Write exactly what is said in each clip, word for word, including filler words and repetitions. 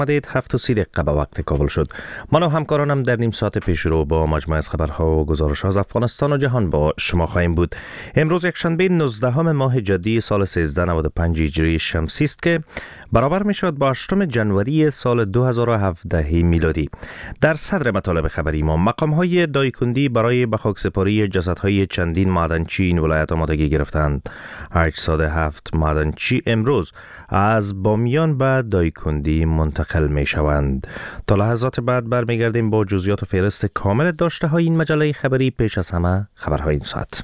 آمدید. هفت و سی دقیقه به وقت کابل شد. من و همکارانم در نیم ساعت پیش رو با مجموعه از خبرها و گزارش‌ها از افغانستان و جهان با شما خواهیم بود. امروز یک شنبه نوزدهم ماه جدی سال سیزده نود و پنج هجری شمسی است که برابر می شود با هشتم جنوری سال دو هزار و هفده میلادی. در صدر مطالب خبری ما مقام‌های دایکندی برای به خاکسپاری جسدهای چندین معدنچی این ولایت آمادگی گرفتند. هشتصد و هفت معدنچی امروز از بامیان به دایکندی منتقل می شوند. تا لحظات بعد برمیگردیم با جزئیات و فهرست کامل داشته های این مجله خبری. پیش از همه خبرهای این ساعت.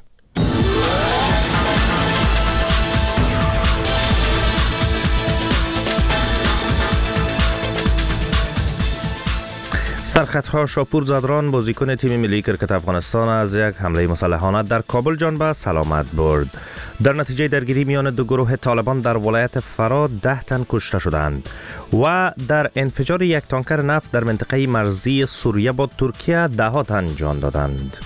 سرخطها شاپور زادران بازیکن تیم ملی کرکت افغانستان از یک حمله مسلحانه در کابل جان به سلامت برد. در نتیجه درگیری میان دو گروه طالبان در ولایت فرا ده تن کشته شدند و در انفجار یک تانکر نفت در منطقه مرزی سوریه با ترکیه ده ها تن جان دادند.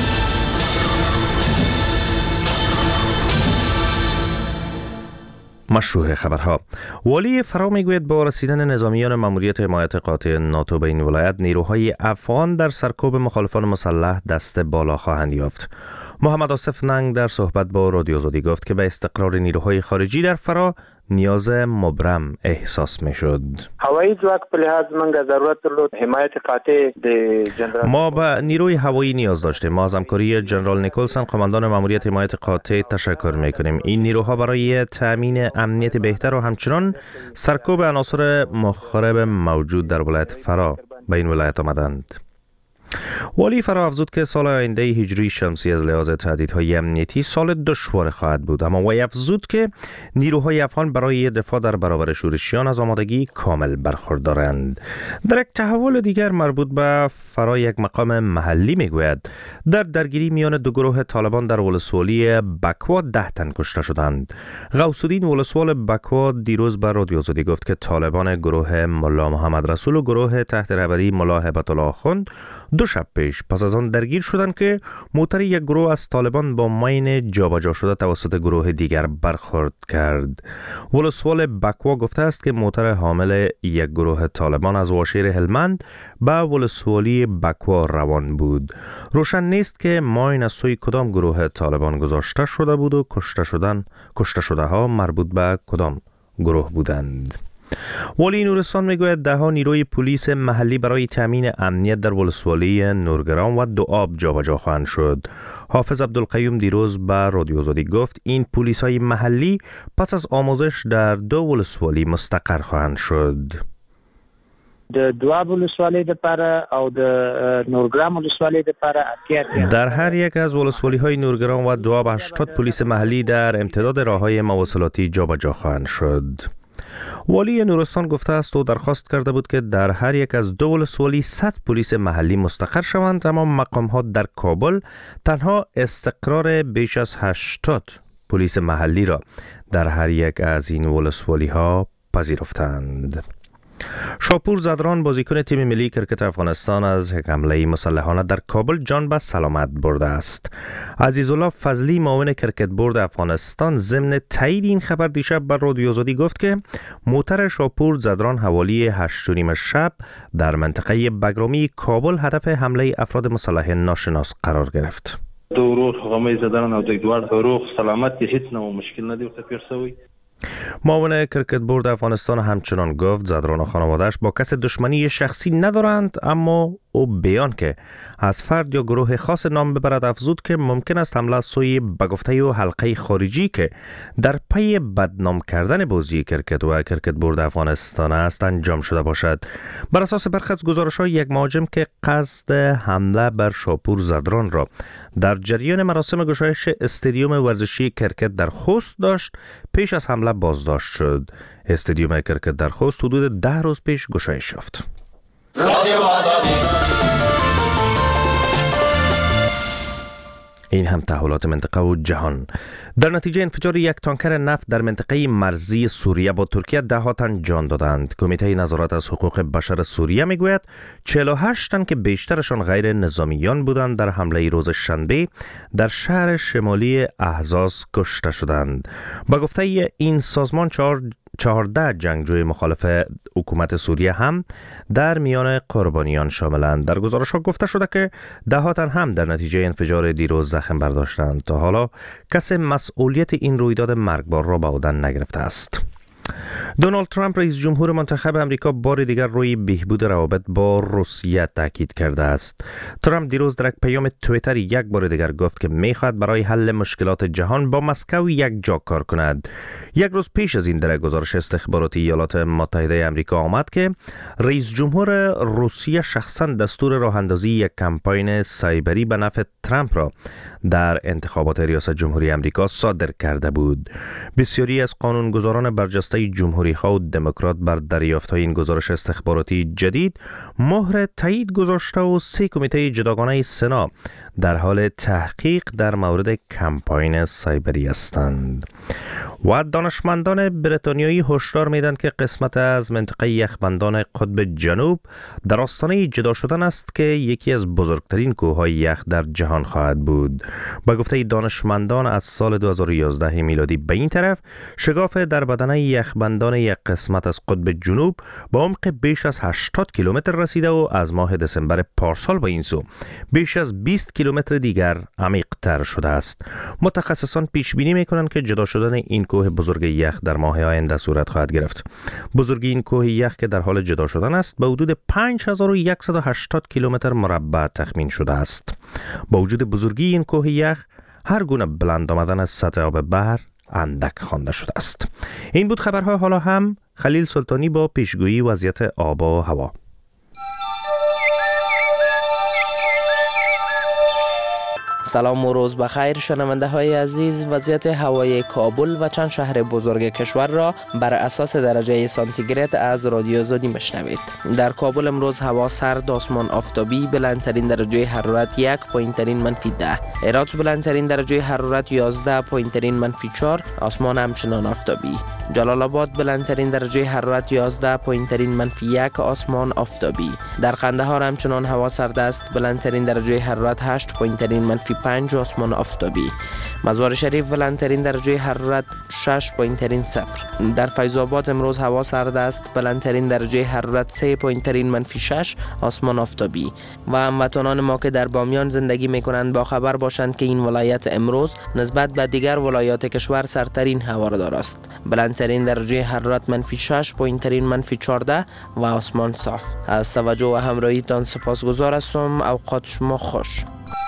مشروع خبرها. والی فرا میگوید با رسیدن نظامیان ماموریت حمایت قاطع ناتو به این ولایت نیروهای افغان در سرکوب مخالفان مسلح دست بالا خواهند یافت. محمد آصف ننگ در صحبت با رادیو آزادی گفت که به استقرار نیروهای خارجی در فرا نیاز مبرم احساس می شد. هوایی ځواک په لحاظ منګه ضرورت درلود حمایت قاطع د جنرال ما به نیروی هوایی نیاز داشتیم. ما از همکاری جنرال نیکلسن قماندان ماموریت حمایت قاطع تشکر می کنیم. این نیروها برای تامین امنیت بهتر و همچنان سرکوب عناصر مخرب موجود در ولایت فرا به این ولایت آمدند. والی فرا افزود که سال آینده هجری شمسی از لحاظ تهدیدهای امنیتی سال دشوار خواهد بود، اما وی افزود که نیروهای افغان برای دفاع در برابر شورشیان از آمادگی کامل برخوردارند. در یک تحول دیگر مربوط به فرا یک مقام محلی میگوید در درگیری میان دو گروه طالبان در ولسوالی بکوا ده تن کشته شدند. غوث الدین ولسوال بکوا دیروز به رادیو آزادی گفت که طالبان گروه ملا محمد رسول و گروه تحت رهبری ملا هیبت الله آخوند دو شب پیش پس از آن درگیر شدند که موتر یک گروه از طالبان با ماین جابجا شده توسط گروه دیگر برخورد کرد. ولسوال بکوا گفته است که موتر حامل یک گروه طالبان از واشیر هلمند به ولسوالی بکوا روان بود. روشن نیست که ماین از سوی کدام گروه طالبان گذاشته شده بود و کشته شدن کشته شده ها مربوط به کدام گروه بودند. والی نورستان میگوید ده ها نیروی پلیس محلی برای تامین امنیت در ولسوالی نورگرام و دوآب جابجا خواهند شد. حافظ عبدالقیوم دیروز به رادیو آزادی گفت این پلیس های محلی پس از آموزش در دو ولسوالی مستقر خواهند شد. د دواب ولسوالی لپاره او د نورګرام ولسوالی لپاره اتیا در هر یک از ولسوالی های نورگرام و دواب هشتاد پلیس محلی در امتداد راههای مواصلاتی جابجا خواهند شد. والی نورستان گفته است و درخواست کرده بود که در هر یک از دو ولسوالی صد پلیس محلی مستقر شوند، اما مقام ها در کابل تنها استقرار بیش از هشتاد پلیس محلی را در هر یک از این ولسوالی ها پذیرفتند. شاپور زادران بازیکن تیم ملی کرکت افغانستان از یک حمله مسلحانه در کابل جان به سلامت برده است. عزیزالله فضلی معاون کرکت بورد افغانستان ضمن تایید این خبر دیشب بر رادیو آزادی گفت که موتر شاپور زادران حوالی هشت و نیم شب در منطقه بگرامی کابل هدف حمله افراد مسلح ناشناس قرار گرفت. دو روز غمی زدن او د دوار روغ سلامت هیڅ نو مشکل ندی ورته پیر شوی. معاون کرکت بورد افغانستان همچنان گفت زادران و خانواده‌اش با کس دشمنی شخصی ندارند، اما او بیان که از فرد یا گروه خاص نام ببرد افزود که ممکن است حمله سوی به گفته و حلقه خارجی که در پی بدنام کردن بازی کرکت و کرکت بورد افغانستان است انجام شده باشد. بر اساس برخی از گزارش‌های یک مهاجم که قصد حمله بر شاپور زادران را در جریان مراسم گشایش استادیوم ورزشی کرکت در خوست داشت، پیش از حمله بازداشت شد. استادیوم کرکت در خوست حدود ده روز پیش گشایش یافت. این هم تحولات منطقه و جهان. در نتیجه انفجار یک تانکر نفت در منطقه مرزی سوریه با ترکیه ده ها تن جان دادند. کمیته نظارت از حقوق بشر سوریه میگوید چهل و هشت تن که بیشترشان غیر نظامیان بودند در حمله روز شنبه در شهر شمالی احزاز کشته شدند. با گفته این سازمان چهار چهارده جنگجوی مخالف حکومت سوریه هم در میان قربانیان شاملند. در گزارش ها گفته شده که ده تن هم در نتیجه انفجار دیروز زخم برداشتند. تا حالا کسی مسئولیت این رویداد مرگبار را به عهده نگرفته است. دونالد ترامپ رئیس جمهور منتخب امریکا بار دیگر روی بهبود روابط با روسیه تاکید کرده است. ترامپ دیروز در یک پیام توییتر یک بار دیگر گفت که می‌خواهد برای حل مشکلات جهان با مسکو یک جا کار کند. یک روز پیش از این در گزارش استخباراتی ایالات متحده امریکا آمد که رئیس جمهور روسیه شخصا دستور راه اندازی یک کمپاین سایبری به نفع ترامپ را در انتخابات ریاست جمهوری امریکا صادر کرده بود. بسیاری از قانونگذاران برجسته جمهوری ها و دموکرات بر دریافت این گزارش استخباراتی جدید مهر تایید گذاشته و سه کمیته جداگانه سنا در حال تحقیق در مورد کمپاین سایبری هستند. و دانشمندان بریتانیایی هشدار میدن که قسمت از منطقه یخبندان قطب جنوب در آستانه جدا شدن است که یکی از بزرگترین کوههای یخ در جهان خواهد بود. با گفته دانشمندان از سال دو هزار و یازده میلادی به این طرف شگاف در بدنه یخبندان یک قسمت از قطب جنوب با عمق بیش از هشتاد کیلومتر رسیده و از ماه دسامبر پارسال به این سو بیش از بیست کیلومتر دیگر عمیق تر شده است. متخصصان پیش بینی میکنند که جدا شدن این کوه بزرگ یخ در ماه آینده صورت خواهد گرفت. بزرگی این کوه یخ که در حال جدا شدن است به حدود پنج هزار و صد و هشتاد کیلومتر مربع تخمین شده است. با وجود بزرگی این کوه یخ هر گونه بلند آمدن از سطح آب بحر اندک خوانده شده است. این بود خبرهای حالا هم. خلیل سلطانی با پیشگویی وضعیت آب و هوا. سلام و روز بخیر شنونده های عزیز. وضعیت هوای کابل و چند شهر بزرگ کشور را بر اساس درجه سانتیگراد از رادیو زودی مشنوید. در کابل امروز هوا سرد، آسمان آفتابی، بلندترین درجه حرارت یک، پایینترین منفی ده. هرات بلندترین درجه حرارت یازده، پایینترین منفی چهار، آسمان همچنان آفتابی. جلال آباد بلندترین درجه حرارت یازده، پایینترین منفی یک، آسمان آفتابی. در قندهار همچنان هوا سرد است، بلندترین درجه حرارت هشت، پایینترین منفی پنج، آسمان آفتابی. مزار شریف بلندترین درجه حرارت شش، پایینترین صفر. در فیض آباد امروز هوا سرد است، بلندترین درجه حرارت سه، پایینترین منفی شش، آسمان آفتابی. و هموطنان ما که در بامیان زندگی میکنند با خبر باشند که این ولایت امروز نسبت به دیگر ولایات کشور سردترین هوادار است. بلندترین درجه حرارت منفی شش، پایینترین منفی چهارده و آسمان صاف. از توجه و همراهیتان سپاسگزار هستم. اوقات شما خوش.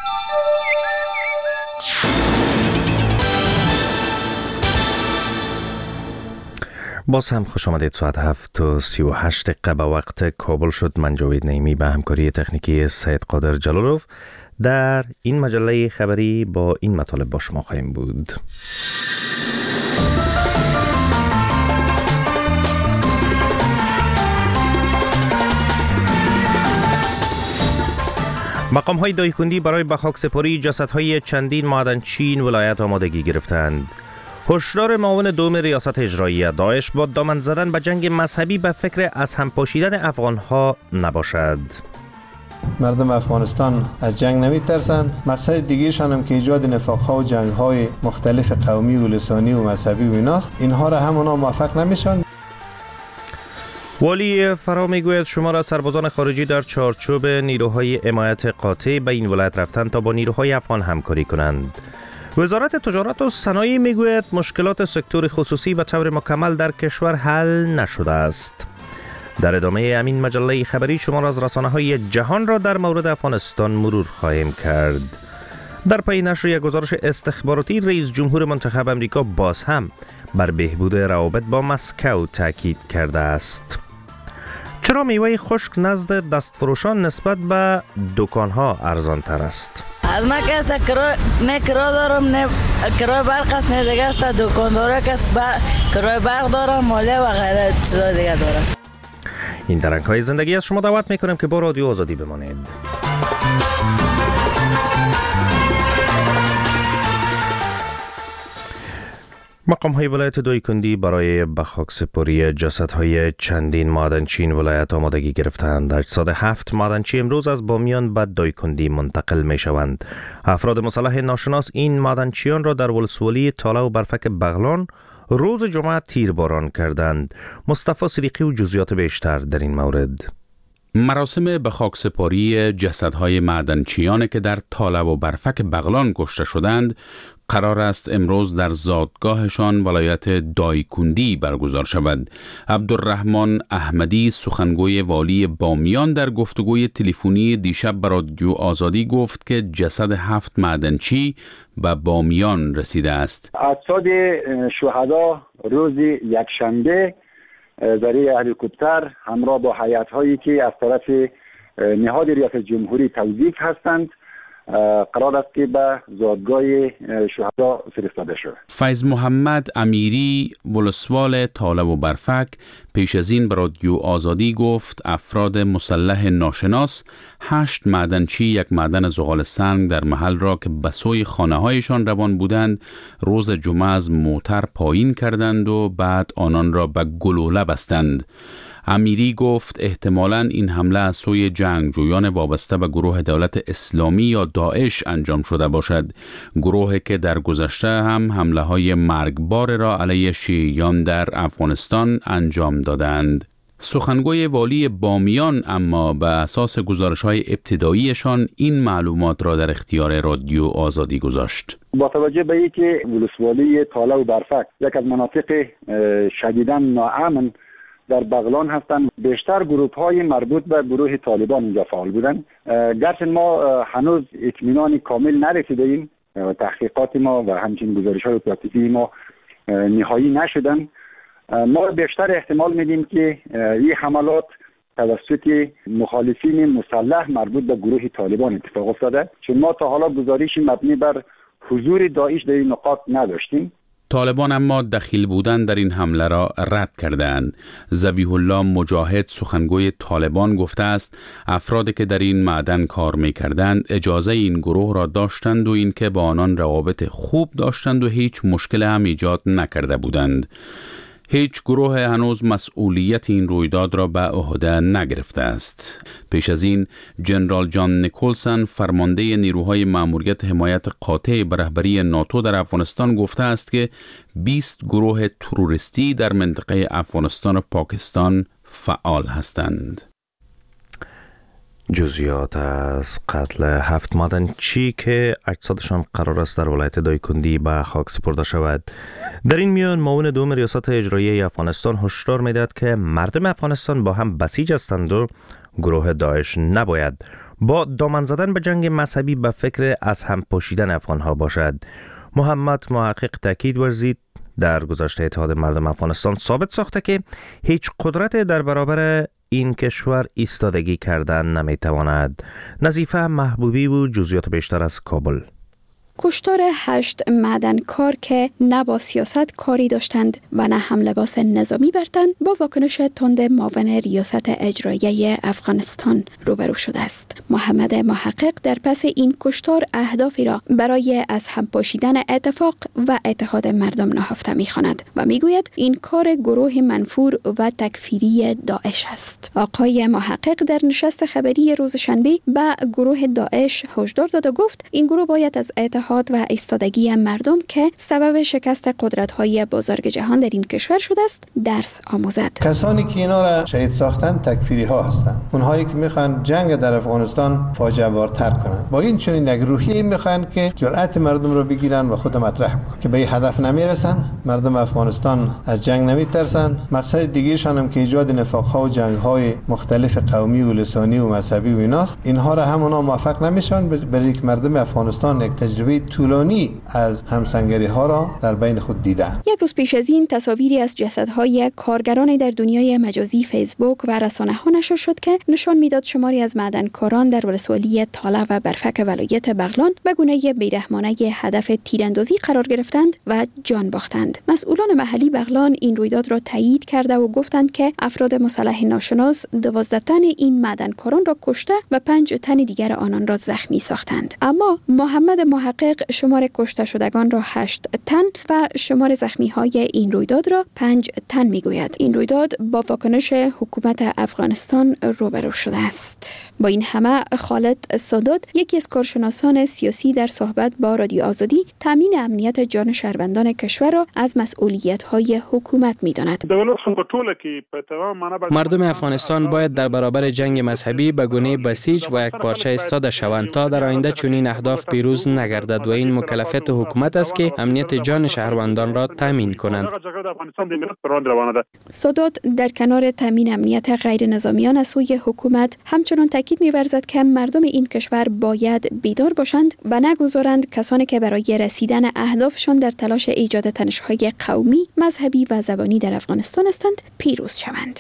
باز هم خوش آمدید. ساعت هفت و سی و هشت دقیقه به وقت کابل شد. من جاوید نعیمی به همکاری تکنیکی سید قادر جلالوف در این مجله خبری با این مطالب با شما خواهیم بود. مقام های دایکنی برای به خاک سپاری جسدهای چندین معدنچی ولایت آمادگی گرفتند. هشدار معاون دوم ریاست اجرایی داعش با دامن زدن به جنگ مذهبی به فکر از هم پاشیدن افغانها نباشد. مردم افغانستان از جنگ نمی ترسند. مقصد دیگرشان هم که ایجاد نفاق‌ها و جنگ‌های مختلف قومی و لسانی و مذهبی و ایناست. اینها را هم اونا موفق نمیشن. والی فرا میگوید شمار از سربازان خارجی در چارچوب نیروهای حمایت قاطع به این ولایت رفتند تا با نیروهای افغان همکاری کنند. وزارت تجارت و صنایع میگوید مشکلات سکتور خصوصی به طور مکمل در کشور حل نشده است. در ادامه همین مجله خبری شمار از رسانه‌های جهان را در مورد افغانستان مرور خواهیم کرد. در پی نشر یک گزارش استخباراتی رئیس جمهور منتخب امریکا باز هم بر بهبود روابط با مسکو تاکید کرده است. چرا میوه خشک نزد دستفروشان نسبت به دکانها ارزان تر است؟ از ما که است کرای نه کرای دارم نه کرای برق است نه دیگه است دکاندارا که است کرای برق دارم مالیه و غیره چیزای دیگه داره. این درنگ‌های زندگی از شما دعوت میکنم که با رادیو آزادی بمانید. مقام های ولایت دایکندی برای به خاک سپاری جسدهای چندین معدنچی ولایت آمادگی گرفتند. اجساد هفت معدنچی امروز از بامیان به دایکندی منتقل می شوند. افراد مسلح ناشناس این معدنچیان را در ولسوالی تاله و برفک بغلان روز جمعه تیرباران کردند. مصطفی صدیقی و جزئیات بیشتر در این مورد. مراسم به خاکسپاری جسدهای معدنچیان که در طالب و برفک بغلان کشته شدند قرار است امروز در زادگاهشان ولایت دایکندی برگزار شود. عبدالرحمن احمدی سخنگوی والی بامیان در گفتگوی تلفنی دیشب به رادیو آزادی گفت که جسد هفت معدنچی به بامیان رسیده است. اجساد شهدا روز یکشنبه ذریع هلیکوپتر همراه با هیئت‌هایی که از طرف نهاد ریاست جمهوری توظیف هستند قرار است که به زادگاه شهدا فرستاده شود. فیض محمد امیری ولسوال طالب و برفک پیش از این به رادیو آزادی گفت افراد مسلح ناشناس هشت معدنچی یک معدن زغال سنگ در محل را که به سوی خانه هایشان روان بودند روز جمعه از موتر پایین کردند و بعد آنان را به گلوله بستند. امیری گفت احتمالاً این حمله از سوی جنگجویان وابسته به گروه دولت اسلامی یا داعش انجام شده باشد، گروهی که در گذشته هم حمله های مرگبار را علیه شیعیان در افغانستان انجام دادند. سخنگوی والی بامیان اما به اساس گزارش‌های ابتداییشان این معلومات را در اختیار رادیو آزادی گذاشت. با توجه به اینکه ولسوالی طالب و برفک یک از مناطق شدیداً ناامن در بغلان هستند، بیشتر گروه های مربوط به گروه طالبان اینجا فعال بودند. گرچه ما هنوز اطمینان کامل نرسیدیم، تحقیقات ما و همچنین گزارش های اپراتیوی ما نهایی نشدن، ما بیشتر احتمال میدیم که این حملات توسط مخالفین مسلح مربوط به گروه طالبان اتفاق افتاده، چون ما تا حالا گزارشی مبنی بر حضور داعش در این نقاط نداشتیم. طالبان اما دخیل بودن در این حمله را رد کردند. ذبیح الله مجاهد سخنگوی طالبان گفته است افرادی که در این معدن کار می‌کردند اجازه این گروه را داشتند و اینکه با آنان روابط خوب داشتند و هیچ مشکل هم ایجاد نکرده بودند. هیچ گروه هنوز مسئولیت این رویداد را به عهده نگرفته است. پیش از این جنرال جان نیکولسن فرمانده نیروهای مأموریت حمایت قاطع به رهبری ناتو در افغانستان گفته است که بیست گروه تروریستی در منطقه افغانستان و پاکستان فعال هستند. جزئیات از قتل هفت معدنچی که اجسادشان قرار است در ولایت دایکندی به خاک سپرده شود. در این میان معاون دوم ریاست اجرایی افغانستان هشدار می‌دهد که مردم افغانستان با هم بسیج هستند و گروه داعش نباید با دامن زدن به جنگ مذهبی به فکر از هم پاشیدن افغان‌ها باشد. محمد محقق تاکید ورزید در گذشته اتحاد مردم افغانستان ثابت ساخته که هیچ قدرت در برابر این کشور ایستادگی کردن نمیتواند. نظیفه محبوبی و جزئیات بیشتر از کابل. کشتار هشت معدنکار که نه با سیاست کاری داشتند و نه هم لباس نظامی برتند با واکنش تند معاون ریاست اجراییه افغانستان روبرو شده است. محمد محقق در پس این کشتار اهدافی را برای از هم پاشیدن اتفاق و اتحاد مردم نهفته می‌خواند و میگوید این کار گروه منفور و تکفیری داعش است. آقای محقق در نشست خبری روز شنبه به گروه داعش هشدار داد و گفت این گروه باید از اتحاد و ایستادگی مردم که سبب شکست قدرت‌های بزرگ جهان در این کشور شده است درس آموزد. کسانی که اینا را شهید ساختن تکفیری ها هستند. اونهایی که میخوان جنگ در افغانستان فاجعه بارتر کنند. با این چنین یک روحیه میخوان که جرأت مردم رو بگیرن و خود مطرح کنن که به این هدف نمیرسن. مردم افغانستان از جنگ نمیترسن. مقصد دیگه‌شان هم که ایجاد نفاق‌ها و جنگ‌های مختلف قومی و لسانی و مذهبی و ایناست. اینها را هم اونا موفق نمیشن برای که مردم افغانستان یک تجربه طولانی از همسنگری ها را در بین خود دیدند. یک روز پیش از این تصاویری از جسدهای کارگران در دنیای مجازی فیسبوک و رسانه‌ها نشر شد که نشان میداد شماری از معدنکاران در ولسوالی طالب و برفک ولایت بغلان به گونه بیرحمانه هدف تیراندازی قرار گرفتند و جان باختند. مسئولان محلی بغلان این رویداد را تایید کرده و گفتند که افراد مسلح ناشناس دوازده تن این معدنکاران را کشته و پنج تن دیگر آنان را زخمی ساختند. اما محمد محقق محقق شمار کشته شدگان را هشت تن و شمار زخمی های این رویداد را پنج تن می گوید. این رویداد با واکنش حکومت افغانستان روبرو شده است. با این همه خالد سادات، یکی از کارشناسان سیاسی، در صحبت با رادیو آزادی تامین امنیت جان شهروندان کشور را از مسئولیت‌های حکومت می‌داند. مردم افغانستان باید در برابر جنگ مذهبی به گونه بسیج و یک پارچه ایستاده شوند تا در آینده چنین اهداف پیروز نگردد و این مکلفیت حکومت است که امنیت جان شهروندان را تامین کنند. سادات در کنار تامین امنیت غیر نظامیان از سوی حکومت همچنان تاکید می‌ورزد که مردم این کشور باید بیدار باشند و نگذارند کسانی که برای رسیدن اهدافشان در تلاش ایجاد تنش‌های قومی، مذهبی و زبانی در افغانستان هستند پیروز شوند.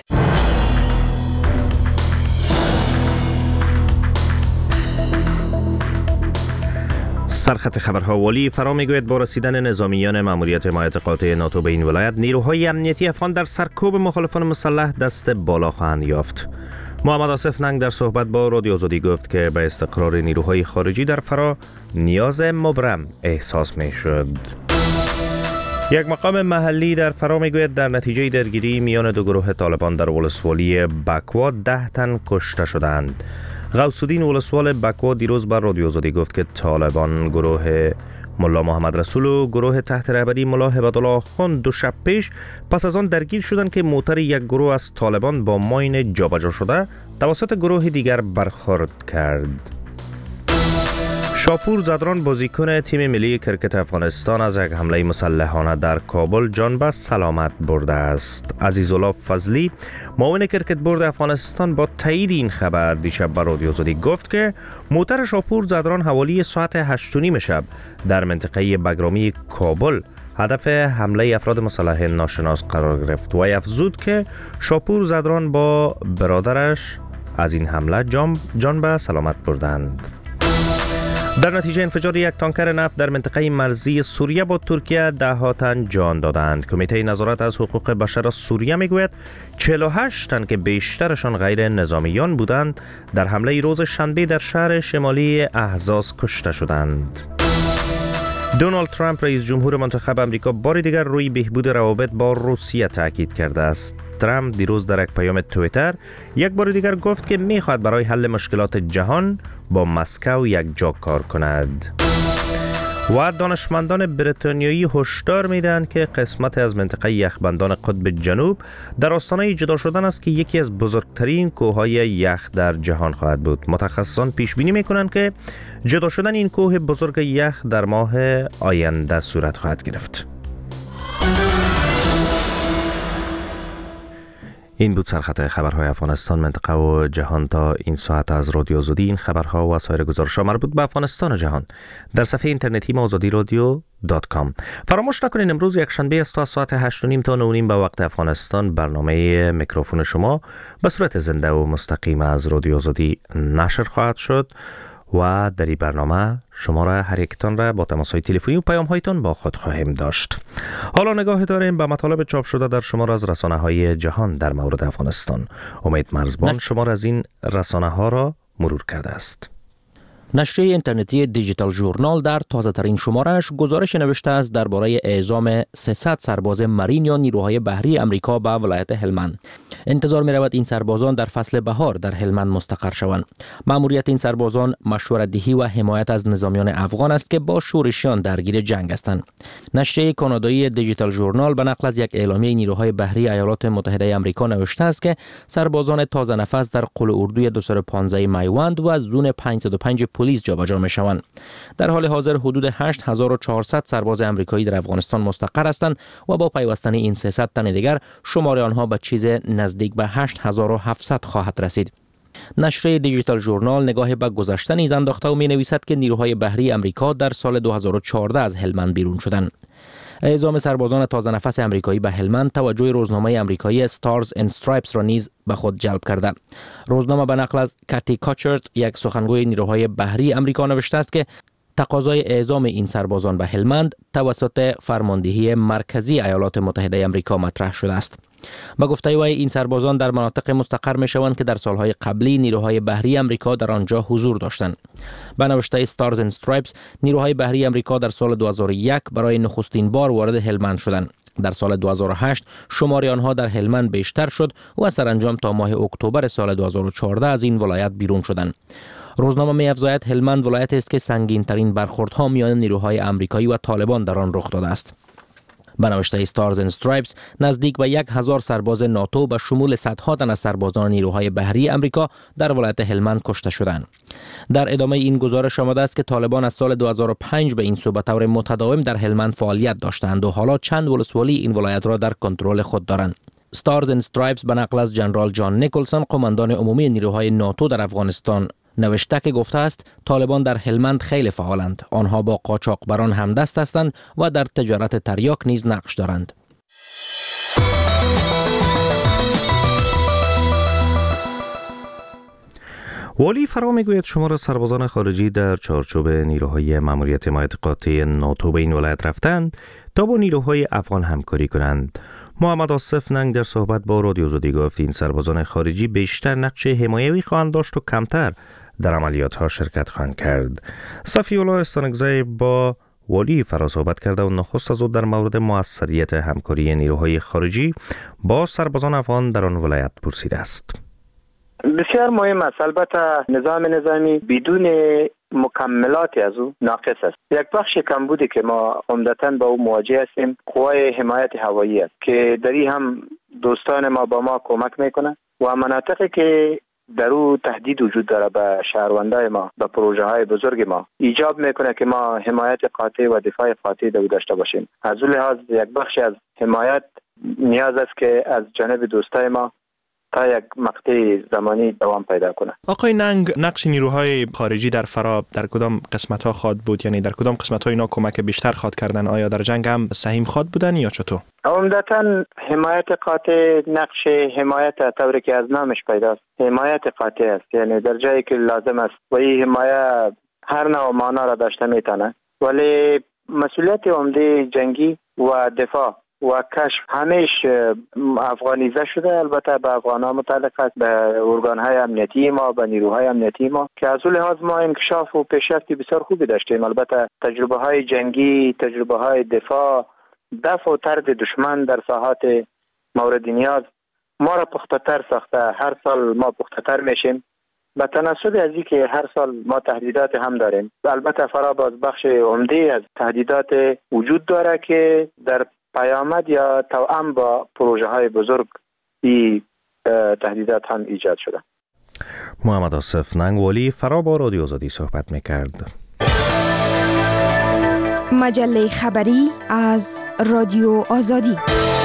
سرخط خبرها والی فرا میگوید با رسیدن نظامیان ماموریت حمایت قاطع ناتو به این ولایت، نیروهای امنیتی افغان در سرکوب مخالفان مسلح دست بالا خواهند یافت. محمد آصف ننگ در صحبت با رادیو آزادی گفت که به استقرار نیروهای خارجی در فرا نیاز مبرم احساس می شد. یک مقام محلی در فرا میگوید در نتیجه درگیری میان دو گروه طالبان در ولسوالی بکوا ده تن کشته شدند. غوثالدین ولسوال بکوا دیروز بر رادیو آزادی گفت که طالبان گروه ملا محمد رسول و گروه تحت رهبری ملا هبت‌الله خان دو شب پیش پس از آن درگیر شدند که موتر یک گروه از طالبان با ماین جابجا شده توسط گروه دیگر برخورد کرد. شاپور زدران بازیکن تیم ملی کرکت افغانستان از یک حمله مسلحانه در کابل جان به سلامت برده است. عزیزالله فضلی معاون کرکت بورد افغانستان با تایید این خبر دیشب به رادیو آزادی گفت که موتر شاپور زدران حوالی ساعت هشت و نیم شب در منطقه بگرامی کابل هدف حمله افراد مسلح ناشناس قرار گرفت و افزود که شاپور زدران با برادرش از این حمله جان, جان به سلامت بردند. در نتیجه انفجار یک تانکر نفت در منطقه مرزی سوریه با ترکیه ده ها تن جان دادند. کمیته نظارت از حقوق بشر سوریه میگوید چهل و هشت تن که بیشترشان غیر نظامیان بودند در حمله روز شنبه در شهر شمالی احزاز کشته شدند. دونالد ترامپ رئیس جمهور منتخب امریکا بار دیگر روی بهبود روابط با روسیه تاکید کرده است. ترامپ دیروز در یک پیام توییتر یک بار دیگر گفت که می‌خواهد برای حل مشکلات جهان با مسکو یک جا کار کند. و دانشمندان بریتانیایی هشدار می‌دهند که قسمت از منطقه یخبندان قطب جنوب در آستانه جدا شدن است که یکی از بزرگترین کوههای یخ در جهان خواهد بود. متخصصان پیش بینی می‌کنند که جدا شدن این کوه بزرگ یخ در ماه آینده صورت خواهد گرفت. این بود سرخط خبرهای افغانستان، منطقه و جهان تا این ساعت از رادیو آزادی. این خبرها و سایر گزارش‌ها مربوط به افغانستان و جهان در صفحه اینترنتی ما آزادی رادیو دات کام. فراموش نکنید امروز یک شنبه است و از ساعت هشت و نیم تا نه و نیم به وقت افغانستان برنامه میکروفون شما به صورت زنده و مستقیم از رادیو آزادی نشر خواهد شد و در این برنامه شما را هر یکتان را با تماس‌های تلفنی و پیام‌هایتان با خود خواهیم داشت. حالا نگاه داریم به مطالب چاپ شده در شمار از رسانه‌های جهان در مورد افغانستان. امید مرزبان شمار از این رسانه‌ها را مرور کرده است. نشریه اینترنتی دیجیتال ژورنال در تازه ترین شمارش گزارش نوشته است درباره اعزام سیصد سرباز مرین یا نیروهای بحری امریکا به ولایت هلمند. انتظار می رود این سربازان در فصل بهار در هلمند مستقر شوند. مأموریت این سربازان مشورت دهی و حمایت از نظامیان افغان است که با شورشیان درگیر جنگ هستند. نشریه کانادایی دیجیتال ژورنال به نقل از یک اعلامیه نیروهای بحری ایالات متحده آمریکا نوشته است که سربازان تازه نفس در قل اردوی دویست و پانزده میوند و از زون پانصد و پنج پلیس جابجا می شوند. در حال حاضر حدود هشت هزار و چهارصد سرباز آمریکایی در افغانستان مستقر هستند و با پیوستن این سیصد تن دیگر شمار آنها به چیز نزدیک به هشت هزار و هفتصد خواهد رسید. نشریه دیجیتال ژورنال نگاه به گذشته نیز انداخته و می نویسد که نیروهای بحری امریکا در سال دو هزار و چهارده از هلمند بیرون شدند. اعزام سربازان تازه نفس امریکایی به هلمند توجه روزنامه امریکایی استارز اند استرایپس را نیز به خود جلب کرده. روزنامه به نقل از کاتی کاچرت یک سخنگوی نیروهای بحری امریکا نوشته است که تقاضای اعزام این سربازان به هلمند توسط فرماندهی مرکزی ایالات متحده آمریکا مطرح شده است. با گفته وی این سربازان در مناطق مستقر می شوند که در سالهای قبلی نیروهای بحری امریکا در آنجا حضور داشتند. به نوشته استارز اند استرایپس، نیروهای بحری امریکا در سال دو هزار و یک برای نخستین بار وارد هلمند شدند. در سال دو هزار و هشت شمار آنها در هلمند بیشتر شد و سرانجام تا ماه اکتبر سال دو هزار و چهارده از این ولایت بیرون شدند. روزنامه می افزاید هلمند ولایتی است که سنگین ترین برخوردها میان نیروهای آمریکایی و طالبان در آن رخ داده است. به نوشته استارز اند استرایپس، نزدیک به یک هزار سرباز ناتو به شمول صدها تن از سربازان نیروهای بحری امریکا در ولایت هلمند کشته شدند. در ادامه این گزارش آمده است که طالبان از سال دو هزار و پنج به این سو به طور متداوم در هلمند فعالیت داشتند و حالا چند ولسوالی این ولایت را در کنترل خود دارند. استارز اند استرایپس به نقل از جنرال جان نیکلسون، قماندان عمومی نیروهای ناتو در افغانستان، نوشته که گفته است طالبان در هلمند خیلی فعالند. آنها با قاچاقبران همدست هستند و در تجارت تریاک نیز نقش دارند. والی فرا میگوید شمار سربازان خارجی در چارچوب نیروهای ماموریت حمایت قاطع ناتو به این ولایت رفتند تا با نیروهای افغان همکاری کنند. محمد آصف ننگ در صحبت با رادیو آزادی گفت این سربازان خارجی بیشتر نقش حمایوی خواهند داشت و کمتر در عملیات ها شرکت خواهند کرد. صفی الله استانکزی با والی فرا صحبت کرده و نخست از او در مورد موثریت همکاری نیروهای خارجی با سربازان افغان در آن ولایت پرسیده است. بسیار مهم است. البته نظام نظامی بدون مکملاتی از او ناقص است. یک بخش کمبودی که ما عمدتاً با او مواجه هستیم قوای حمایت هوایی است که دری هم دوستان ما با ما کمک میکنند و مناطقی که در او تهدید وجود داره به شهروندای ما، به پروژه های بزرگ ما، ایجاب میکنه که ما حمایت قاطع و دفاع قاطع دو داشته باشیم. از اون لحاظ یک بخش از حمایت نیاز است که از جانب دوستای ما تا یک مقطع زمانی دوام پیدا کنه. آقای ننگ، نقش نیروهای خارجی در فرا در کدام قسمت‌ها خواد بود؟ یعنی در کدام قسمت‌ها اینا کمک بیشتر خواد کردن؟ آیا در جنگ هم سهیم خواد بودن یا چطور؟ عمدتاً حمایت قاطع نقش حمایت طوری که از نامش پیداست حمایت قاطع است، یعنی در جایی که لازم است و این حمایت هر نوع معنا را داشته میتونه، ولی مسئولیت عمده جنگی و دفاع و کشف همیش افغانیزه شده. البته به افغان‌ها متعلق است، به ارگان‌های امنیتی ما، به نیروهای امنیتی ما، که از اون لحاظ ما انکشاف و پیشرفتی بسیار خوبی داشتیم. البته تجربه‌های جنگی، تجربه‌های دفاع، دفع و طرد دشمن در ساحات مورد نیاز ما را پخته‌تر ساخته. هر سال ما پخته‌تر میشیم به تناسب از این که هر سال ما تهدیدات هم داریم. البته فرا باز بخش عمده از تهدیدات وجود داره که در پیامد یا توأم با پروژه های بزرگ این تهدیدات هم ایجاد شده. محمد آصف ننگ والی فرا با رادیو آزادی صحبت میکرد. مجله خبری از رادیو آزادی.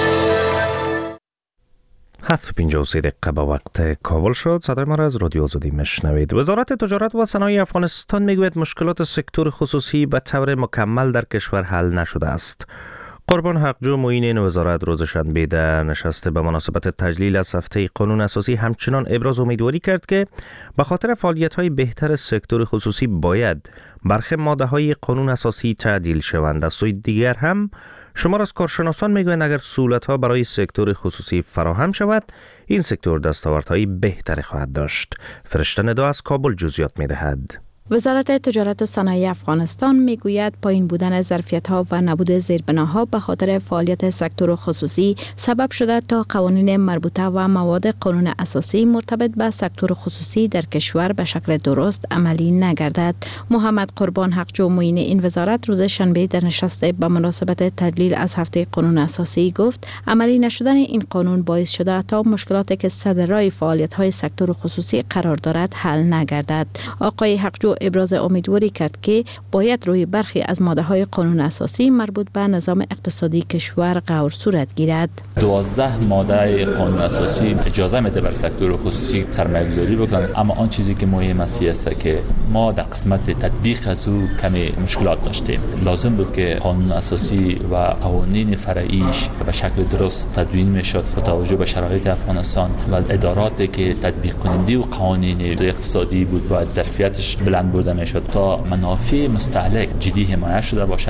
هفت و پنجاه و سه دقیقه به وقت کابل شد. صدای ما را از رادیو آزادی مشنوید. وزارت تجارت و صنایع افغانستان میگوید مشکلات سکتور خصوصی به طور مکمل در کشور حل نشده است. قربان حقجو معین این وزارت روز شنبه در نشست به مناسبت تجلیل از هفته قانون اساسی همچنان ابراز امیدواری کرد که به خاطر فعالیت‌های بهتر سکتور خصوصی باید برخی ماده‌های قانون اساسی تعدیل شوند. از سوی دیگر هم شمار از کارشناسان میگویند اگر سهولت‌ها برای سکتور خصوصی فراهم شود این سکتور دستاوردهای بهتری خواهد داشت. فرشته ندا از کابل جزئیات می‌دهد. وزارت تجارت و صنایع افغانستان میگوید پایین بودن ظرفیت‌ها و نبود زیربناها به خاطر فعالیت سکتور خصوصی سبب شده تا قوانین مربوطه و مواد قانون اساسی مرتبط به سکتور خصوصی در کشور به شکل درست عملی نگردد. محمد قربان حقجو معین این وزارت روز شنبه در نشست به مناسبت تجلیل از هفته قانون اساسی گفت عملی نشدن این قانون باعث شده تا مشکلاتی که صدر راه فعالیت‌های سکتور خصوصی قرار دارد حل نگردد. آقای حقجو ابراز امیدواری کرد که باید روی برخی از ماده‌های قانون اساسی مربوط به نظام اقتصادی کشور غور صورت گیرد. دوازده ماده قانون اساسی اجازه میده بر سکتور خصوصی سرمایه‌گذاری بکنه، اما آن چیزی که مهم است که ما در قسمت تطبیق از او کمی مشکلات داشتیم. لازم بود که قانون اساسی و قوانین فرعیش به شکل درست تدوین میشد با توجه به شرایط افغانستان و اداراتی که تطبیق کننده و قوانین اقتصادی بود باید ظرفیتش بلند بوده میشد تا منافع مستهلک جدی حمایت شده باشد.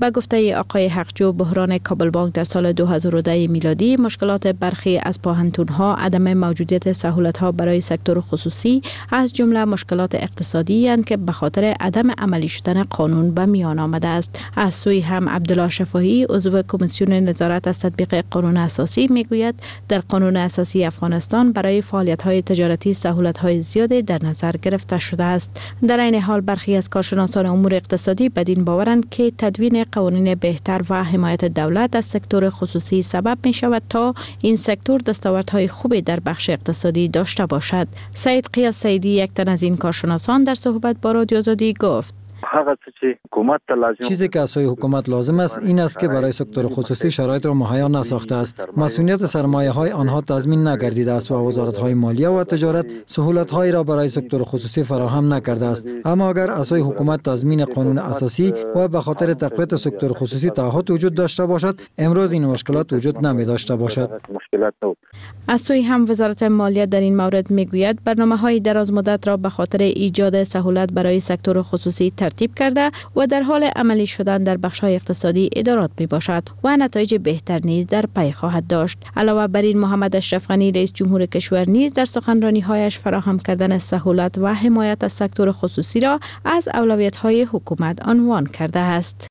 به گفته آقای حقجو، بحران کابل بانک در سال دو هزار و ده میلادی، مشکلات برخی از پاهنتون‌ها، عدم موجودیت سهولت‌ها برای سکتور خصوصی از جمله مشکلات اقتصادی اند که به خاطر عدم عملی شدن قانون به میان آمده است. از سوی هم عبدالله شفاهی، عضو کمیسیون نظارت از تطبیق قانون اساسی، میگوید در قانون اساسی افغانستان برای فعالیت‌های تجارتی سهولت‌های زیادی در نظر گرفته شده است. در این حال برخی از کارشناسان امور اقتصادی بدین باورند که تدوین قوانین بهتر و حمایت دولت از سکتور خصوصی سبب می شود تا این سکتور دستاوردهای خوبی در بخش اقتصادی داشته باشد. سید قیاس سیدی، یک تن از این کارشناسان، در صحبت با رادیو آزادی گفت: چیزی که از سوی حکومت لازم است این است که برای سکتور خصوصی شرایط را مهیا نساخته است. مسئولیت سرمایه های آنها تضمین نگردیده است و وزارت های مالیه و تجارت سهولت هایی را برای سکتور خصوصی فراهم نکرده است. اما اگر از سوی حکومت تضمین قانون اساسی و به خاطر تقویت سکتور خصوصی تعهد وجود داشته باشد، امروز این مشکلات وجود نمی داشته باشد. از سوی هم وزارت مالیه در این مورد میگوید برنامه های دراز مدت را به خاطر ایجاد سهولت برای سکتور خصوصی ترتیب کرده و در حال عملی شدن در بخش‌های اقتصادی ادارات می باشد و نتایج بهتر نیز در پی خواهد داشت. علاوه بر این، محمد اشرف غنی، رئیس جمهور کشور، نیز در سخنرانی‌هایش فراهم کردن سهولت و حمایت از سکتور خصوصی را از اولویت‌های حکومت عنوان کرده است.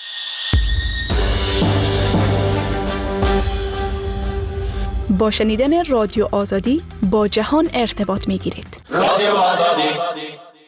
با شنیدن رادیو آزادی با جهان ارتباط می‌گیرید. رادیو آزادی.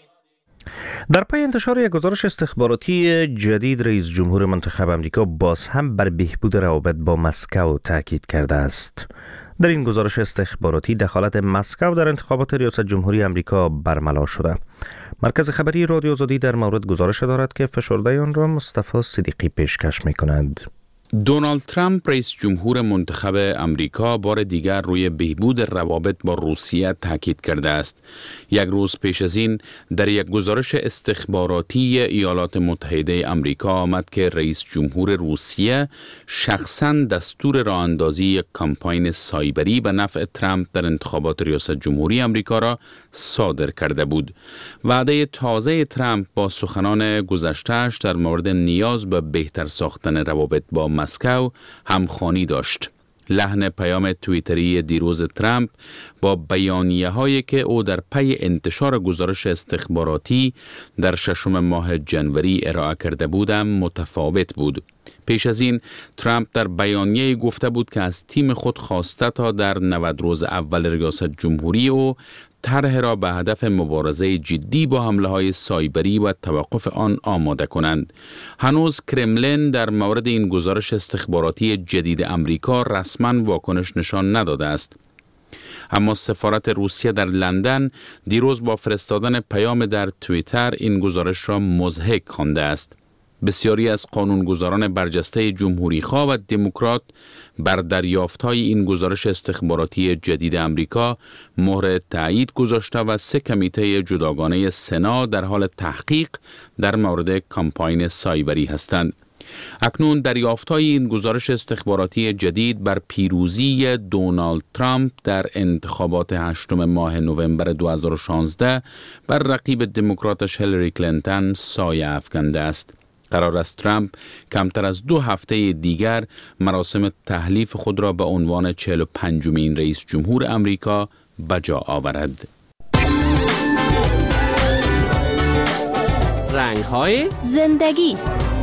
در پی انتشار یک گزارش استخباراتی جدید، رئیس جمهور منتخب امریکا باز هم بر بهبود روابط با مسکو تاکید کرده است. در این گزارش استخباراتی دخالت مسکو در انتخابات ریاست جمهوری امریکا برملا شده. مرکز خبری رادیو آزادی در مورد گزارش دارد که فشرده آن را مصطفی صدیقی پیشکش می‌کند. دونالد ترامپ، رئیس جمهور منتخب امریکا، بار دیگر روی بهبود روابط با روسیه تاکید کرده است. یک روز پیش از این در یک گزارش استخباراتی ایالات متحده امریکا آمد که رئیس جمهور روسیه شخصاً دستور راه اندازی یک کمپاین سایبری به نفع ترامپ در انتخابات ریاست جمهوری امریکا را صادر کرده بود. وعده تازه ترامپ با سخنان گذشته‌اش در مورد نیاز به بهتر ساختن روابط با مسکو همخوانی داشت. لحن پیام توییتری دیروز ترامپ با بیانیه هایی که او در پی انتشار گزارش استخباراتی در ششم ماه جنوری ارائه کرده بودم متفاوت بود. پیش از این ترامپ در بیانیه گفته بود که از تیم خود خواسته تا در نود روز اول ریاست جمهوری او طرح را به هدف مبارزه جدی با حمله های سایبری و توقف آن آماده کنند. هنوز کرملین در مورد این گزارش استخباراتی جدید امریکا رسما واکنش نشان نداده است. اما سفارت روسیه در لندن دیروز با فرستادن پیام در توییتر این گزارش را مضحک خوانده است. بسیاری از قانونگذاران برجسته جمهوری‌خواه و دموکرات بر دریافت‌های این گزارش استخباراتی جدید امریکا مهر تایید گذاشته و سه کمیته جداگانه سنا در حال تحقیق در مورد کمپاین سایبری هستند. اکنون دریافت‌های این گزارش استخباراتی جدید بر پیروزی دونالد ترامپ در انتخابات هشتم ماه نوامبر دو هزار و شانزده بر رقیب دموکراتش هیلاری کلینتون سایه افکنده است. قرار است ترامپ کمتر از دو هفته دیگر مراسم تحلیف خود را به عنوان چهل و پنجمین رئیس جمهور امریکا به جا آورد. رنگ‌های زندگی.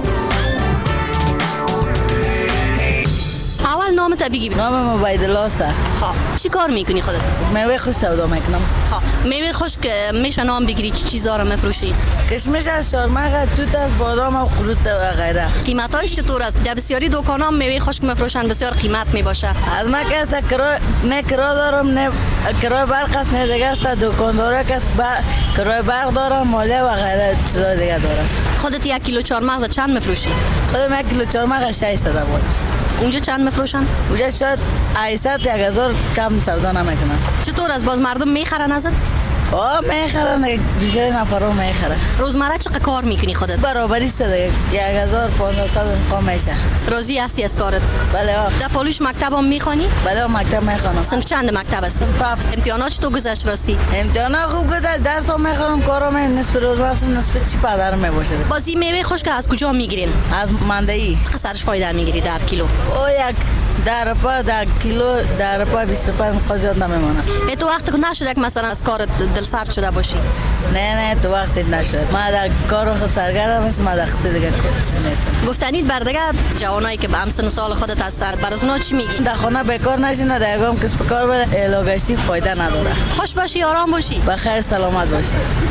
اول نامت بگی. نامم عبیدالله است. خب چی کار میکنی خودت؟ میوه خوش سودا میکنم. خب میوه خوش که میشه نام بگیری چی چیزا رو میفروشی؟ کشمش از شورمغ، توت از بادام و قروت و غیره. قیمتاش چطور است؟ در بسیاری دکانا میوه خوش که میفروشن بسیار قیمت میباشه. از ما که است کرای نه کرای دارم نه کرای برق است نه دیگه است دکاندارا که است با کرای برق دارم مالیه و غیره چیزا دیگه دارم. خودت یک کیلو چهارمغز چند میفروشی؟ خودم یک کیلو چهارمغز ششصد بود. اونجا چند میفروشن؟ اونجا شاید هشتصد یک هزار کم سودا نمیکنن. چطور از باز مردم میخرن ازت؟ آه میخرن بیشتر نفرا میخرن. روزمره چقدر کار میکنی خودت؟ برابری ست دیگه یک هزار و پانصد مقام میشه. راضی هستی از کارت؟ بله. در پالوش مکتب هم میخوانی؟ بله مکتب میخوانم. صنف چند مکتب هستی؟ هفت. امتحانات چطور گذشت راستی؟ امتحانات خوب گذشت. درس هم میخوانم، کارم نصف روز واسم نصف چی پدر میباشه. بازی میوه خشک از کجا میگیرین؟ از مندهی. قصرش فایده میگیری در کیلو؟ او یک در پا در کیلو در پا بیست و پنج قضیات نمیمونه. تو وقت که نشد یک مثلا از کارت دل سرد شده باشی؟ نه نه تو وقتی نشد. ما در کار خود سرگردم هستم، ما در خصوص دیگه چیز نیستم. گفتنید بر دیگه جوانایی که به همسن سال خودت هستن بر از اونا چی میگی؟ در خانه بیکار نشینه، در یگام کسب کار بده، الاگشتی فایده نداره. خوش باشی، آرام باشی. بخیر سلامت باشی.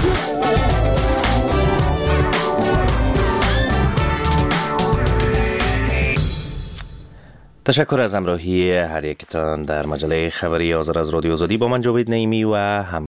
تشکر از همراهی هر یکتان در مجله خبری آزاد از رادیو آزادی. با من جاوید نعیمی و هم